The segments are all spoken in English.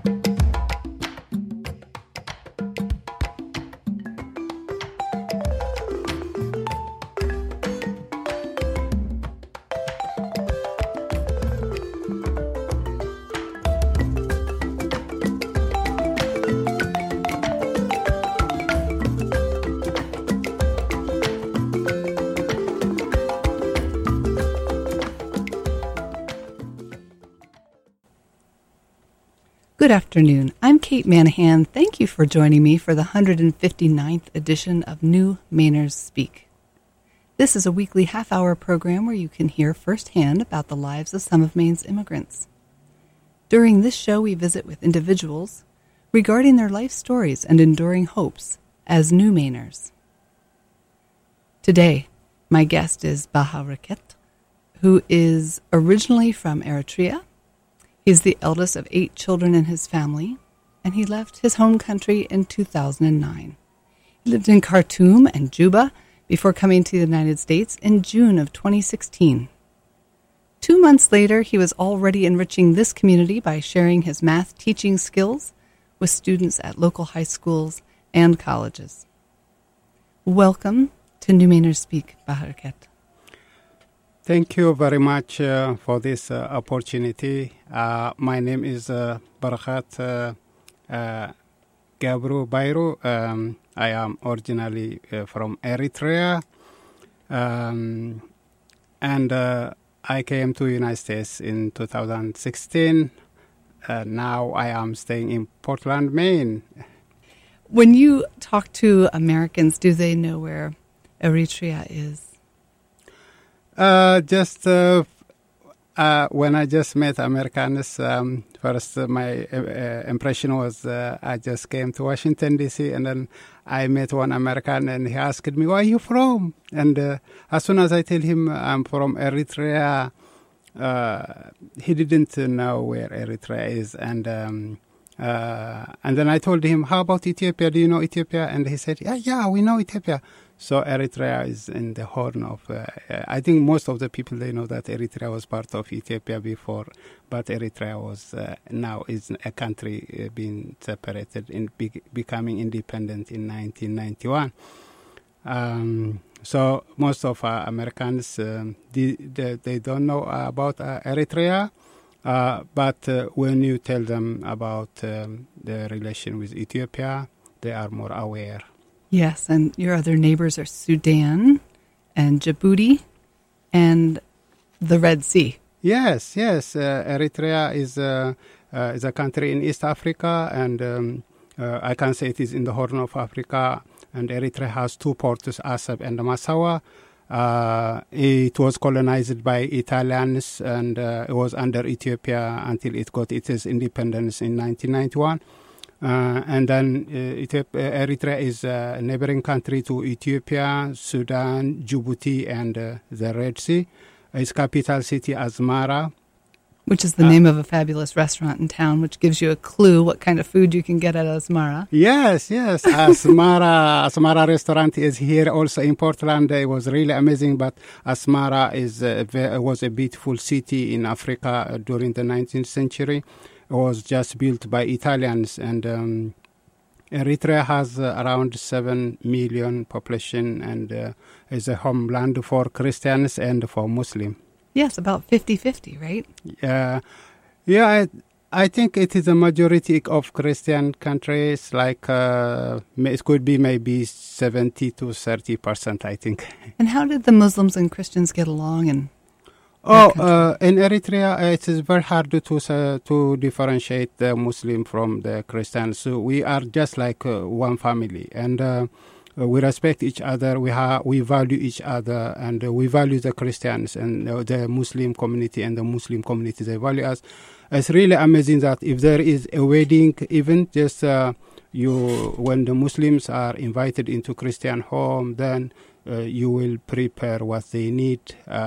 Good afternoon. I'm Kate Manahan. Thank you for joining me for the 159th edition of New Mainers Speak. This is a weekly half-hour program where you can hear firsthand about the lives of some of Maine's immigrants. During this show, we visit with individuals regarding their life stories and enduring hopes as New Mainers. Today, my guest is Baha Raket, who is originally from Eritrea. He is the eldest of 8 children in his family, and he left his home country in 2009. He lived in Khartoum and Juba before coming to the United States in June of 2016. 2 months later, he was already enriching this community by sharing his math teaching skills with students at local high schools and colleges. Welcome to New Mainers Speak, Baha Raket. Thank you very much for this opportunity. My name is Barakat Gabru Bayru. I am originally from Eritrea, and I came to the United States in 2016. Now I am staying in Portland, Maine. When you talk to Americans, do they know where Eritrea is? When I just met Americans, first my impression was I just came to Washington, D.C., and then I met one American, and he asked me, "Where are you from?" And as soon as I tell him I'm from Eritrea, he didn't know where Eritrea is. And then I told him, "How about Ethiopia? Do you know Ethiopia?" And he said, yeah, we know Ethiopia. So Eritrea is in the horn of, I think most of the people, they know that Eritrea was part of Ethiopia before, but Eritrea was, now is a country being separated and becoming independent in 1991. So most of Americans, they don't know about Eritrea, but when you tell them about the relation with Ethiopia, they are more aware. Yes, and your other neighbors are Sudan and Djibouti and the Red Sea. Yes. Eritrea is a country in East Africa, and I can say it is in the Horn of Africa. And Eritrea has 2 ports, Assab and Massawa. It was colonized by Italians, and it was under Ethiopia until it got its independence in 1991. And then Eritrea is a neighboring country to Ethiopia, Sudan, Djibouti, and the Red Sea. Its capital city, Asmara. Which is the name of a fabulous restaurant in town, which gives you a clue what kind of food you can get at Asmara. Yes. Asmara restaurant is here also in Portland. It was really amazing, but Asmara was a beautiful city in Africa during the 19th century. It was just built by Italians, and Eritrea has around 7 million population, and is a homeland for Christians and for Muslims. Yes, about 50-50, right? I think it is a majority of Christian countries, like it could be maybe 70 to 30%, I think. And how did the Muslims and Christians get along in in Eritrea, it is very hard to differentiate the Muslim from the Christian. So we are just like one family, and we respect each other. We value each other, and we value the Christians and the Muslim community, and the Muslim community, they value us. It's really amazing that if there is a wedding, even just when the Muslims are invited into Christian home, then you will prepare what they need.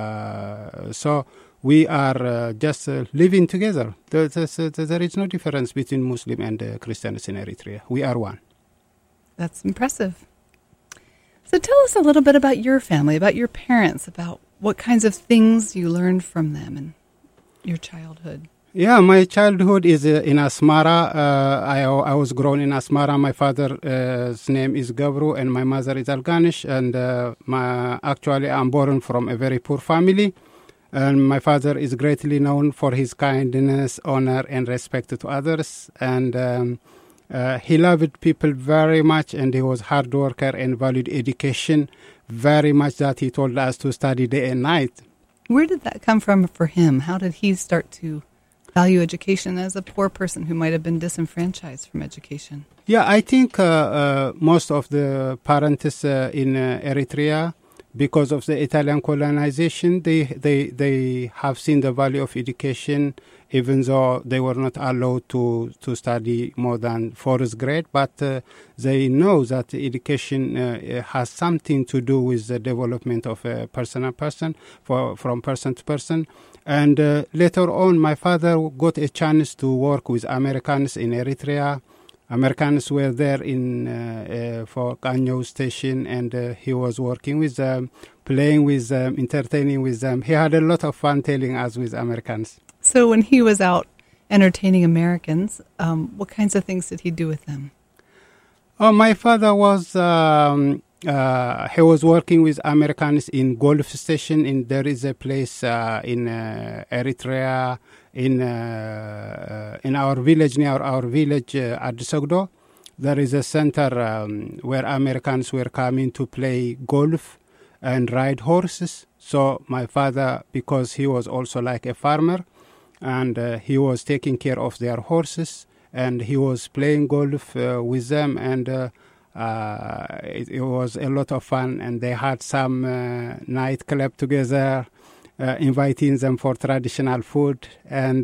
So we are just living together. There is no difference between Muslim and Christians in Eritrea. We are one. That's impressive. So tell us a little bit about your family, about your parents, about what kinds of things you learned from them in your childhood. Yeah, my childhood is in Asmara. I was grown in Asmara. My father's name is Gabru and my mother is Alganish. And actually, I'm born from a very poor family. And my father is greatly known for his kindness, honor, and respect to others. And he loved people very much, and he was hard worker and valued education very much, that he told us to study day and night. Where did that come from for him? How did he start to value education as a poor person who might have been disenfranchised from education? Yeah, I think most of the parents in Eritrea, because of the Italian colonization, they have seen the value of education, even though they were not allowed to study more than fourth grade. But they know that education has something to do with the development of a person from person to person. And later on, my father got a chance to work with Americans in Eritrea. Americans were there for Kanyo station, and he was working with them, playing with them, entertaining with them. He had a lot of fun telling us with Americans. So when he was out entertaining Americans, what kinds of things did he do with them? Oh, my father was he was working with Americans in Golf Station. There is a place in Eritrea, in our village, near our village, Addis Ogdo. There is a center where Americans were coming to play golf and ride horses. So my father, because he was also like a farmer, and he was taking care of their horses, and he was playing golf with them, and it was a lot of fun. And they had some nightclub together, inviting them for traditional food, and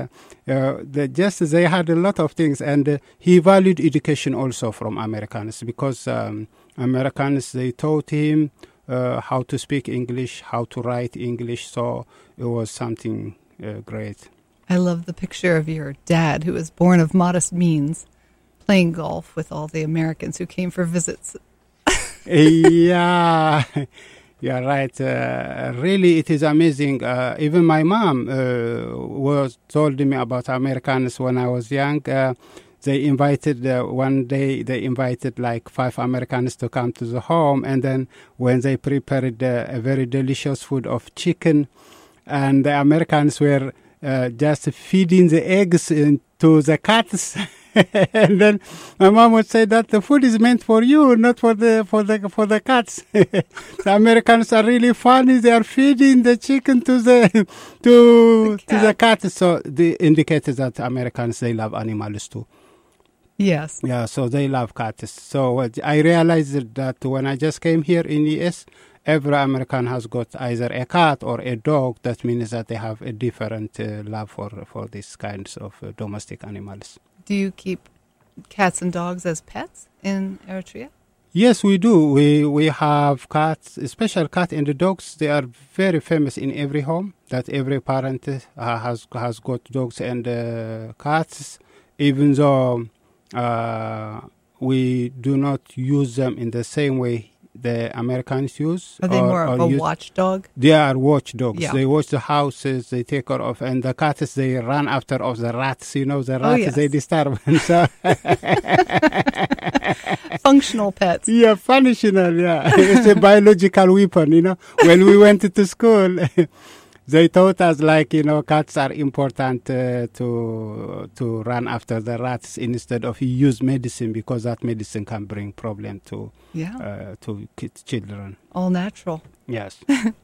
they had a lot of things. And he valued education also from Americans, because Americans, they taught him how to speak English, how to write English. So it was something great. I love the picture of your dad, who was born of modest means, playing golf with all the Americans who came for visits. Yeah. Yeah, right. Really, it is amazing. Even my mom told me about Americans when I was young. They invited, one day, they invited like 5 Americans to come to the home. And then when they prepared a very delicious food of chicken, and the Americans were just feeding the eggs to the cats. And then my mom would say that the food is meant for you, not for the cats. The Americans are really funny. They are feeding the chicken to the cats. So they indicated that Americans, they love animals too. Yes. Yeah, so they love cats. So I realized that when I just came here in the US, every American has got either a cat or a dog. That means that they have a different love for these kinds of domestic animals. Do you keep cats and dogs as pets in Eritrea? Yes, we do. We have cats, special cat and the dogs. They are very famous in every home. That every parent has got dogs and cats. Even though we do not use them in the same way the Americans use. Are they more of a watchdog? They are watchdogs. Yeah. They watch the houses, they take care of, and the cats, they run after of the rats. You know, the rats, Oh, yes. they disturb. So Functional pets. yeah, functional, yeah. It's a biological weapon, you know. When we went to school, they taught us, like, you know, cats are important to run after the rats instead of use medicine, because that medicine can bring problem to children. All natural. Yes.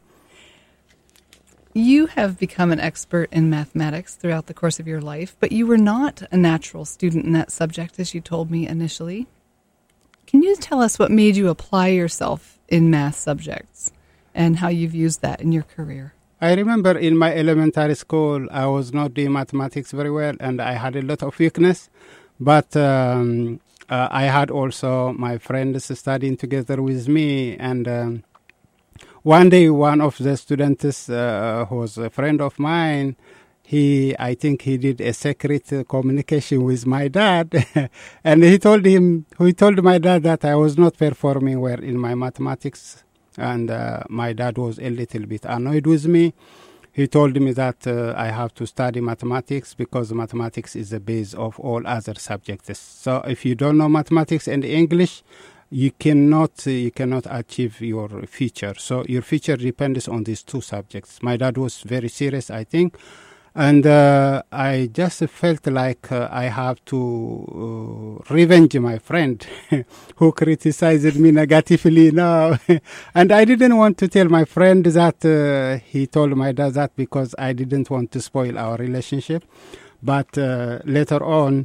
You have become an expert in mathematics throughout the course of your life, but you were not a natural student in that subject, as you told me initially. Can you tell us what made you apply yourself in math subjects and how you've used that in your career? I remember in my elementary school, I was not doing mathematics very well, and I had a lot of weakness. But I had also my friends studying together with me. And one day, one of the students who was a friend of mine, I think he did a secret communication with my dad. And he told my dad that I was not performing well in my mathematics. And my dad was a little bit annoyed with me. he told me that I have to study mathematics because mathematics is the base of all other subjects. So if you don't know mathematics and English, you cannot achieve your future. So your future depends on these two subjects. My dad was very serious, I think. And I just felt like I have to revenge my friend who criticized me negatively now. And I didn't want to tell my friend that he told my dad that because I didn't want to spoil our relationship. But later on,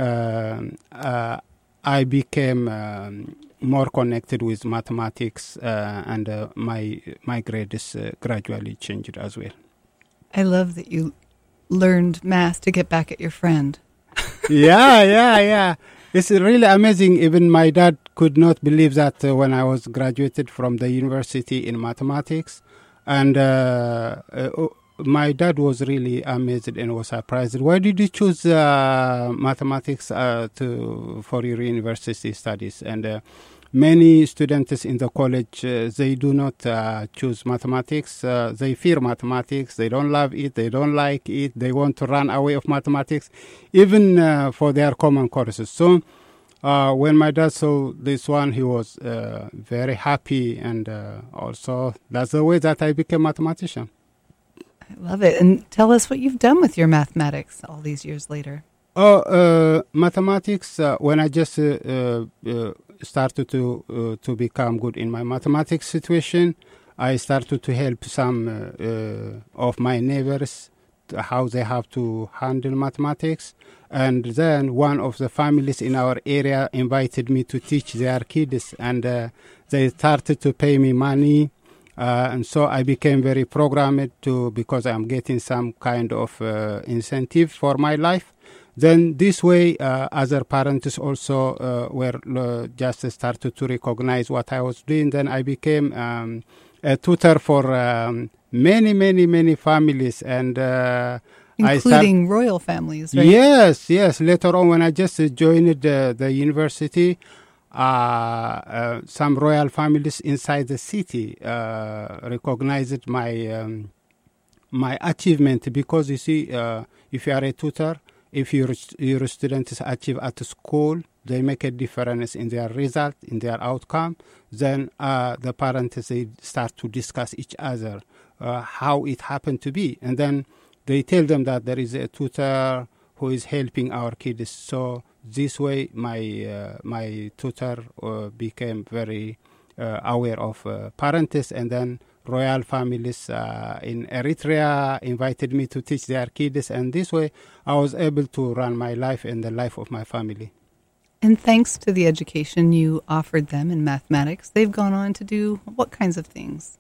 I became more connected with mathematics and my grades gradually changed as well. I love that you learned math to get back at your friend. Yeah. It's really amazing. Even my dad could not believe that when I was graduated from the university in mathematics. And my dad was really amazed and was surprised. Why did you choose mathematics for your university studies? And many students in the college, they do not choose mathematics. They fear mathematics. They don't love it. They don't like it. They want to run away of mathematics, even for their common courses. So when my dad saw this one, he was very happy. And also, that's the way that I became a mathematician. I love it. And tell us what you've done with your mathematics all these years later. Mathematics, when I just started to become good in my mathematics situation, I started to help some of my neighbors how they have to handle mathematics. And then one of the families in our area invited me to teach their kids, and they started to pay me money. And so I became very programmed because I'm getting some kind of incentive for my life. Then this way, other parents also were just started to recognize what I was doing. Then I became a tutor for many families, and including royal families, right? Yes. Later on, when I just joined the university, some royal families inside the city recognized my achievement, because you see, if you are a tutor, if your students achieve at school, they make a difference in their result, in their outcome. Then the parents, they start to discuss each other how it happened to be, and then they tell them that there is a tutor who is helping our kids. So this way, my tutor became very aware of parents, and then royal families in Eritrea invited me to teach their kids, and this way I was able to run my life and the life of my family. And thanks to the education you offered them in mathematics, they've gone on to do what kinds of things?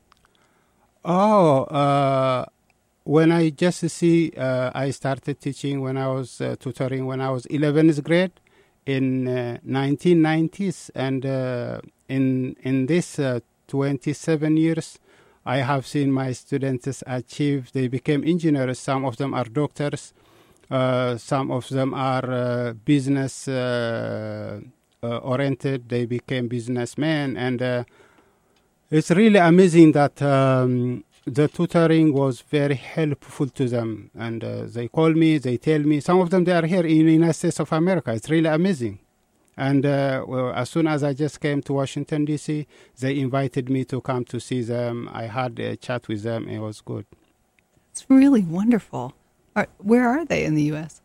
When I just see, I started teaching when I was tutoring when I was 11th grade in 1990s, and in this 27 years, I have seen my students achieve. They became engineers. Some of them are doctors. Some of them are business oriented. They became businessmen, and it's really amazing that the tutoring was very helpful to them. And they call me, they tell me. Some of them, they are here in the United States of America. It's really amazing. And as soon as I just came to Washington, D.C., they invited me to come to see them. I had a chat with them. It was good. It's really wonderful. Where are they in the U.S.?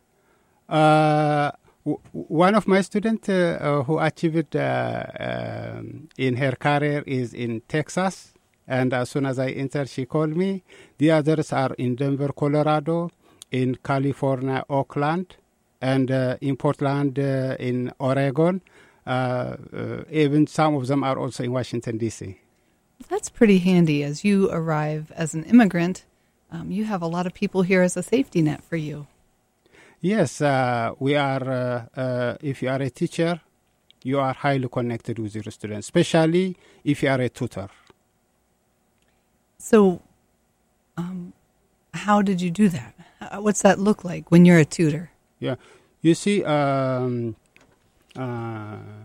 One of my students who achieved in her career is in Texas. And as soon as I entered, she called me. The others are in Denver, Colorado, in California, Oakland, and in Portland, in Oregon. Even some of them are also in Washington, D.C. That's pretty handy. As you arrive as an immigrant, you have a lot of people here as a safety net for you. Yes, we are, if you are a teacher, you are highly connected with your students, especially if you are a tutor. So how did you do that? What's that look like when you're a tutor? Yeah, you see, to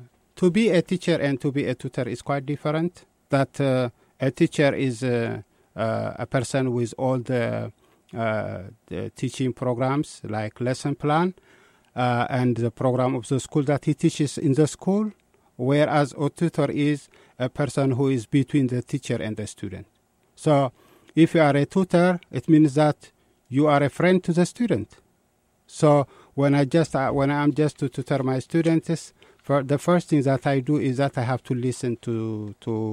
be a teacher and to be a tutor is quite different. That a teacher is a person with all the teaching programs like lesson plan and the program of the school that he teaches in the school, whereas a tutor is a person who is between the teacher and the student. So if you are a tutor, it means that you are a friend to the student. So when I'm just to tutor my students, for the first thing that I do is that I have to listen to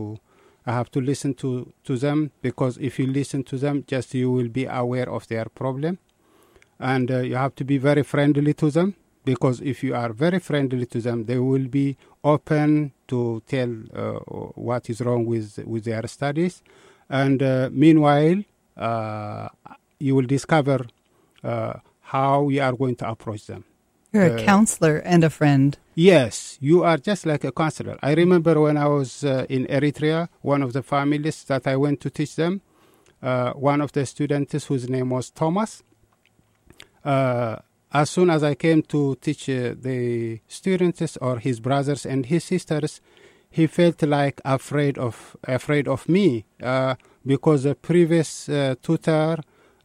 them, because if you listen to them, just you will be aware of their problem, and you have to be very friendly to them, because if you are very friendly to them, they will be open to tell what is wrong with their studies, and meanwhile you will discover how you are going to approach them. You're a counselor and a friend. Yes, you are just like a counselor. I remember when I was in Eritrea, one of the families that I went to teach them, one of the students whose name was Thomas, as soon as I came to teach the students or his brothers and his sisters, he felt like afraid of me because the previous tutor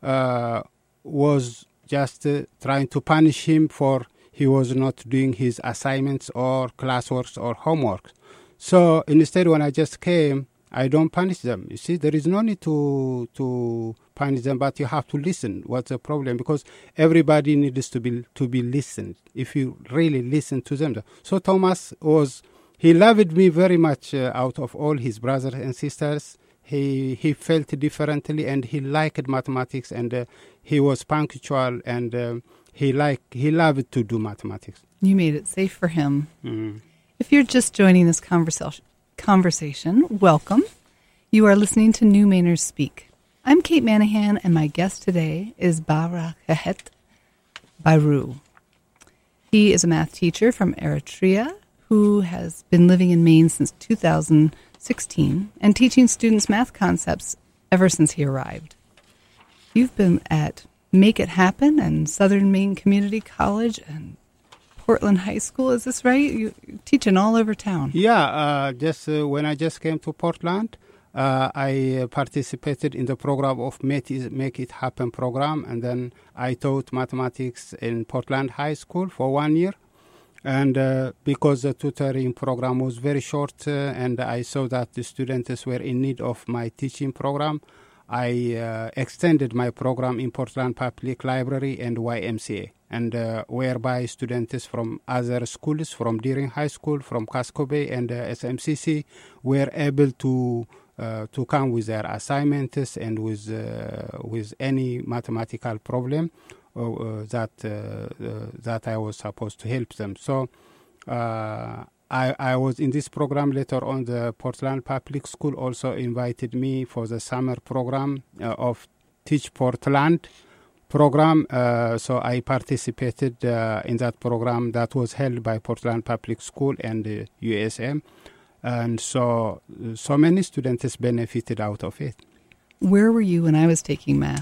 was just trying to punish him for he was not doing his assignments or classwork or homework. So instead, when I just came, I don't punish them. You see, there is no need to punish them, but you have to listen. What's the problem? Because everybody needs to be listened. If you really listen to them. So Thomas he loved me very much out of all his brothers and sisters. He felt differently, and he liked mathematics, and he was punctual, and he loved to do mathematics. You made it safe for him. Mm. If you're just joining this conversation, welcome. You are listening to New Mainers Speak. I'm Kate Manahan, and my guest today is Baraket Baru. He is a math teacher from Eritrea who has been living in Maine since 2016 and teaching students math concepts ever since he arrived. You've been at Make It Happen and Southern Maine Community College and Portland High School. Is this right? You're teaching all over town. Yeah, when I just came to Portland, I participated in the program of Make It Happen program, and then I taught mathematics in Portland High School for 1 year. And because the tutoring program was very short and I saw that the students were in need of my teaching program, I extended my program in Portland Public Library and YMCA, and whereby students from other schools, from Deering High School, from Casco Bay, and SMCC were able to come with their assignments and with any mathematical problem that I was supposed to help them. So I was in this program. Later on, the Portland Public School also invited me for the summer program of Teach Portland program. So I participated in that program that was held by Portland Public School and USM. And so many students benefited out of it. Where were you when I was taking math?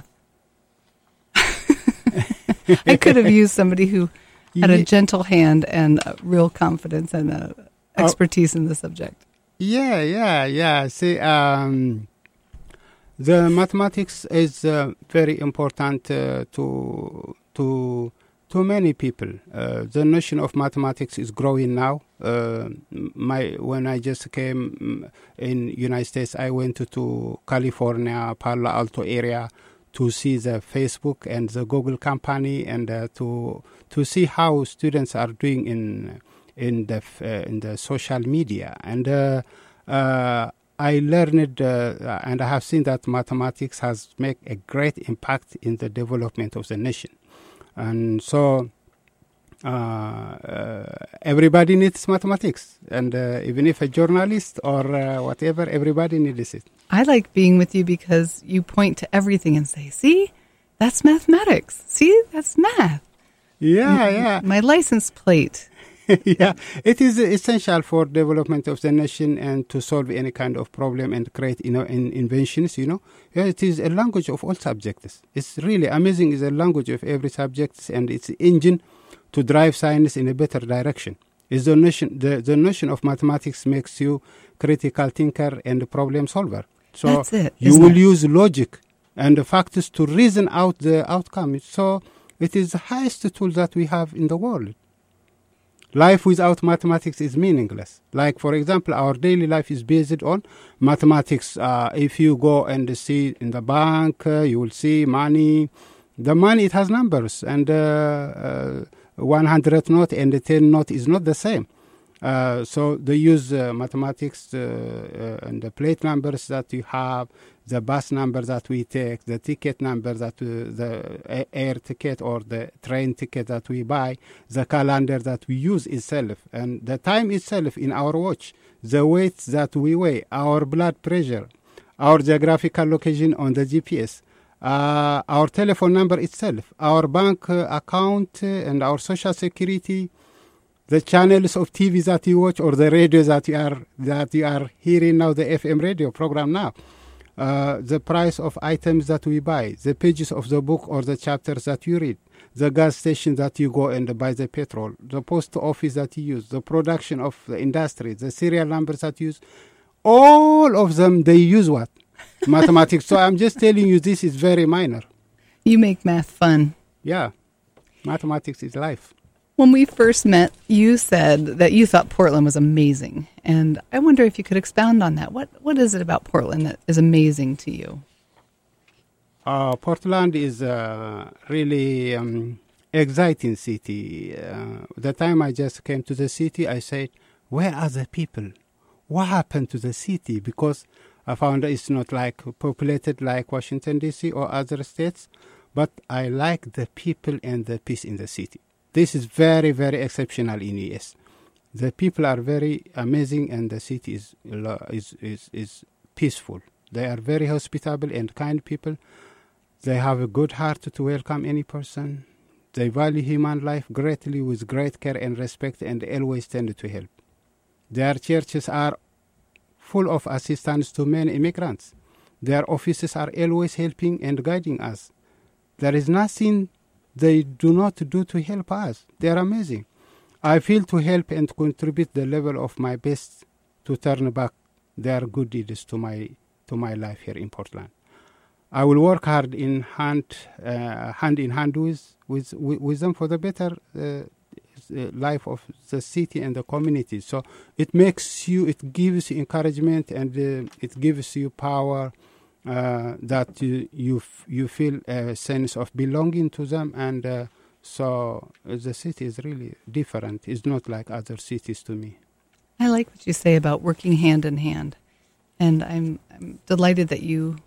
I could have used somebody who had a gentle hand and real confidence and expertise in the subject. Yeah. See, the mathematics is very important to many people. The notion of mathematics is growing now. When I just came in United States, I went to California, Palo Alto area, to see the Facebook and the Google company, and to see how students are doing in the social media. And I learned and I have seen that mathematics has made a great impact in the development of the nation. And so everybody needs mathematics, and even if a journalist or whatever, everybody needs it. I like being with you because you point to everything and say, see, that's mathematics. See, that's math. Yeah. My license plate. Yeah, it is essential for development of the nation and to solve any kind of problem and create inventions, Yeah, it is a language of all subjects. It's really amazing. It's a language of every subject, and it's an engine to drive science in a better direction. It's the notion of mathematics makes you critical thinker and problem solver. So that's it, you will use logic and the factors to reason out the outcome. So it is the highest tool that we have in the world. Life without mathematics is meaningless. Like, for example, our daily life is based on mathematics. If you go and see in the bank, you will see money. The money, it has numbers, and 100 note and the 10 note is not the same. So they use mathematics and the plate numbers that you have, the bus number that we take, the ticket number that the air ticket or the train ticket that we buy, the calendar that we use itself, and the time itself in our watch, the weight that we weigh, our blood pressure, our geographical location on the GPS, our telephone number itself, our bank account and our social security, the channels of TV that you watch or the radio that you are hearing now, the FM radio program now, the price of items that we buy, the pages of the book or the chapters that you read, the gas station that you go and buy the petrol, the post office that you use, the production of the industry, the serial numbers that you use, all of them, they use what? Mathematics. So I'm just telling you, this is very minor. You make math fun. Yeah. Mathematics is life. When we first met, you said that you thought Portland was amazing. And I wonder if you could expound on that. What is it about Portland that is amazing to you? Portland is really exciting city. The time I just came to the city, I said, where are the people? What happened to the city? Because I found it's not like populated like Washington, D.C. or other states, but I like the people and the peace in the city. This is very, very exceptional in U.S. The people are very amazing and the city is peaceful. They are very hospitable and kind people. They have a good heart to welcome any person. They value human life greatly with great care and respect and always tend to help. Their churches are full of assistance to many immigrants. Their offices are always helping and guiding us. There is nothing they do not do to help us. They are amazing. I feel to help and contribute the level of my best to turn back their good deeds to my life here in Portland. I will work hard in hand in hand with them for the better life of the city and the community. So it gives you encouragement and it gives you power that you feel a sense of belonging to them. And so the city is really different. It's not like other cities to me. I like what you say about working hand in hand. And I'm delighted that you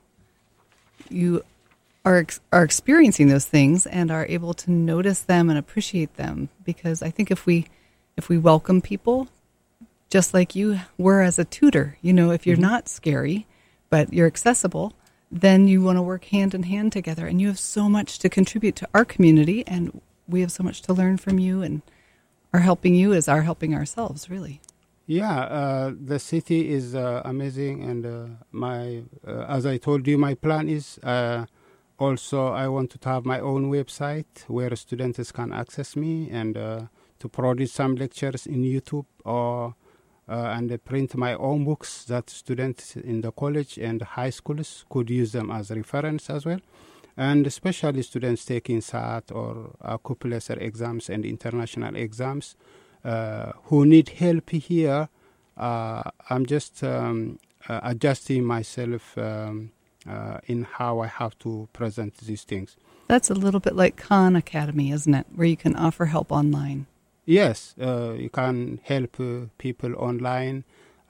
are experiencing those things and are able to notice them and appreciate them, because I think if we welcome people just like you were as a tutor, if you're not scary but you're accessible, then you want to work hand in hand together, and you have so much to contribute to our community, and we have so much to learn from you, and our helping you is our helping ourselves, really. Yeah, the city is amazing, and as I told you, my plan is also I want to have my own website where students can access me and to produce some lectures in YouTube and print my own books that students in the college and high schools could use them as reference as well. And especially students taking SAT or couple lesser exams and international exams who need help here. I'm just adjusting myself in how I have to present these things. That's a little bit like Khan Academy, isn't it? Where you can offer help online. Yes, you can help people online.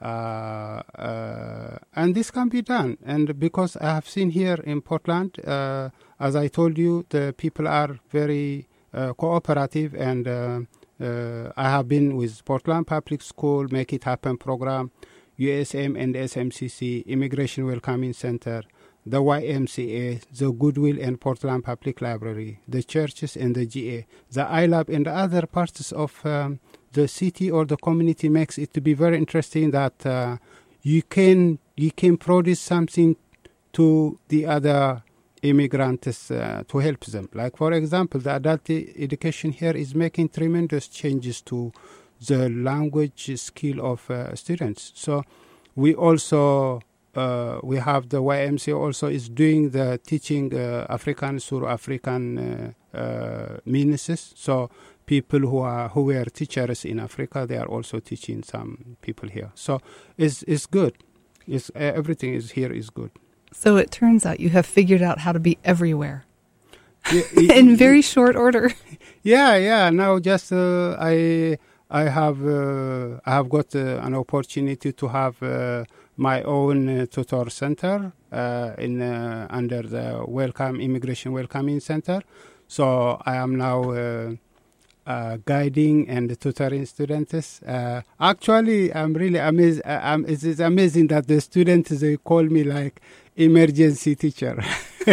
And this can be done. And because I have seen here in Portland, as I told you, the people are very cooperative, and I have been with Portland Public School, Make It Happen program, USM and SMCC, Immigration Welcoming Center, the YMCA, the Goodwill and Portland Public Library, the churches and the GA, the iLab and other parts of the city or the community makes it to be very interesting that you can produce something to the other immigrants to help them. Like, for example, the adult education here is making tremendous changes to the language skill of students. So we also we have the YMCA also is doing the teaching African through African ministers. So people who were teachers in Africa, they are also teaching some people here. So it's good. Everything is here is good. So it turns out you have figured out how to be everywhere in very short order. Yeah. Now just I have got an opportunity to have my own tutor center under the Immigration Welcoming Center. So I am now guiding and tutoring students. Actually, I'm really amazed. It's amazing that the students, they call me like emergency teacher.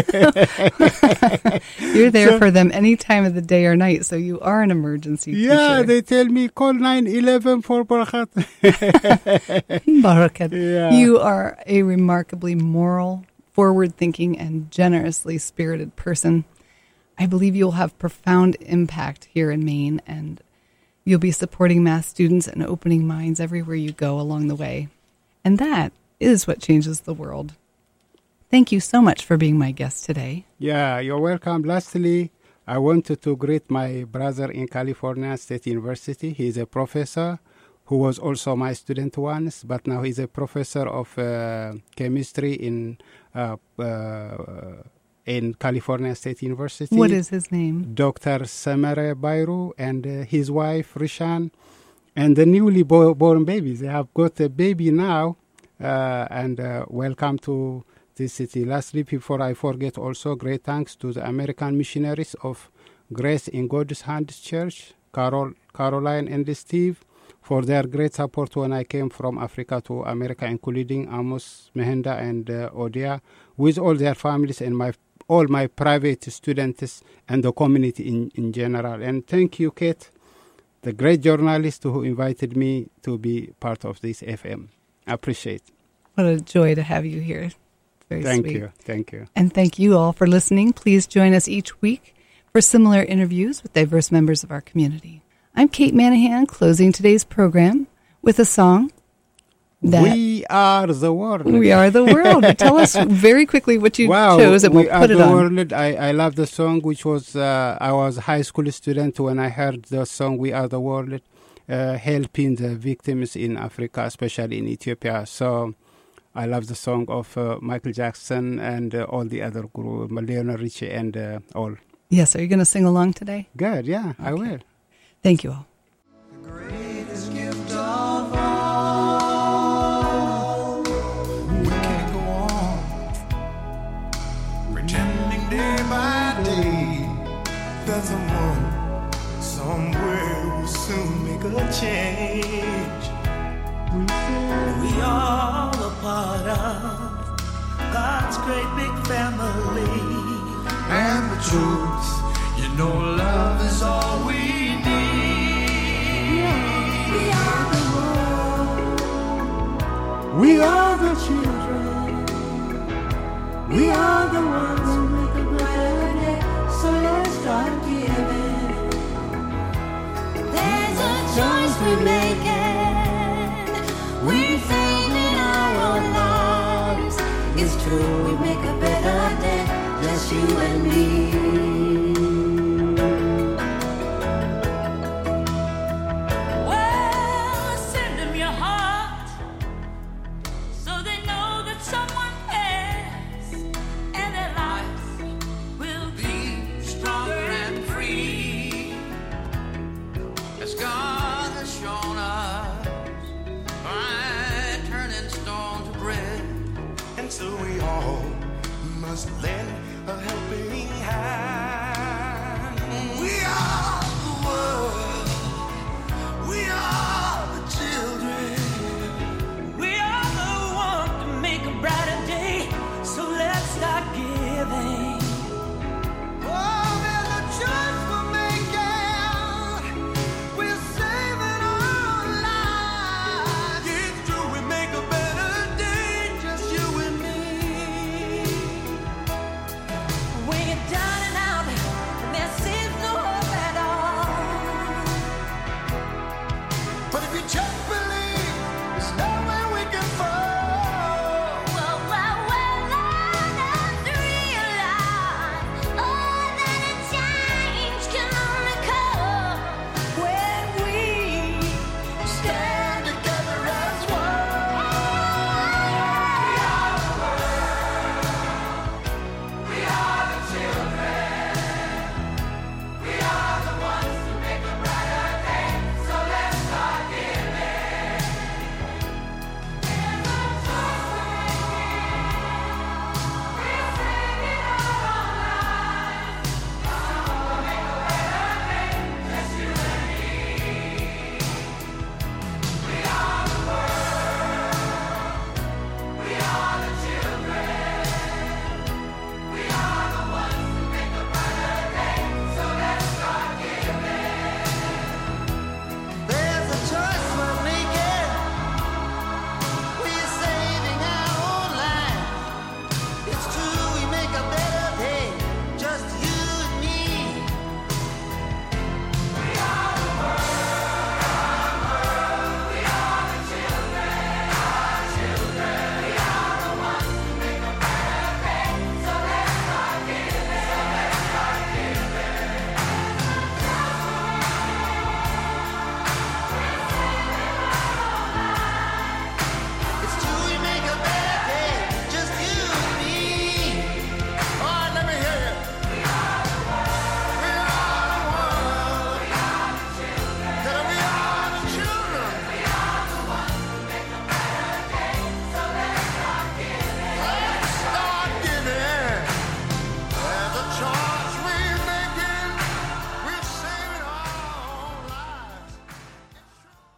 You're there for them any time of the day or night, so you are an emergency teacher. Yeah, they tell me call 911 for Barakat. Barakat. Yeah. You are a remarkably moral, forward-thinking, and generously spirited person. I believe you'll have profound impact here in Maine, and you'll be supporting math students and opening minds everywhere you go along the way. And that is what changes the world. Thank you so much for being my guest today. Yeah, you're welcome. Lastly, I wanted to greet my brother in California State University. He's a professor who was also my student once, but now he's a professor of chemistry in California State University. What is his name? Dr. Samare Bairu and his wife, Rishan, and the newly born babies. They have got a baby now, and welcome to this city. Lastly, before I forget, also great thanks to the American missionaries of Grace in God's Hands Church, Caroline and Steve, for their great support when I came from Africa to America, including Amos, Mehenda, and Odia, with all their families and all my private students and the community in general. And thank you, Kate, the great journalist who invited me to be part of this FM. I appreciate it. What a joy to have you here. Very sweet. Thank you. And thank you all for listening. Please join us each week for similar interviews with diverse members of our community. I'm Kate Manahan, closing today's program with a song that... We are the world. We are the world. Tell us very quickly what you chose and we'll put it on. World. I love the song, which was, I was a high school student when I heard the song We Are the World, helping the victims in Africa, especially in Ethiopia. So I love the song of Michael Jackson and all the other group, Lionel Richie and all. Yes, are you going to sing along today? Good, yeah, okay. I will. Thank you all. The greatest gift of all. We can't go on pretending day by day that someone somewhere will soon make a change. We all a part of God's great big family. And the truth, you know, love is all we need. We are the world. We are the children. We are the ones who make a brighter day. So let's start giving. There's a choice we're making. We think in our own lives. It's true, we make a better day. Just you and me. Well, send them your heart so they know that someone cares, and their lives will be stronger and free, as God has shown us by turning stone to bread. And so we all must lend a helping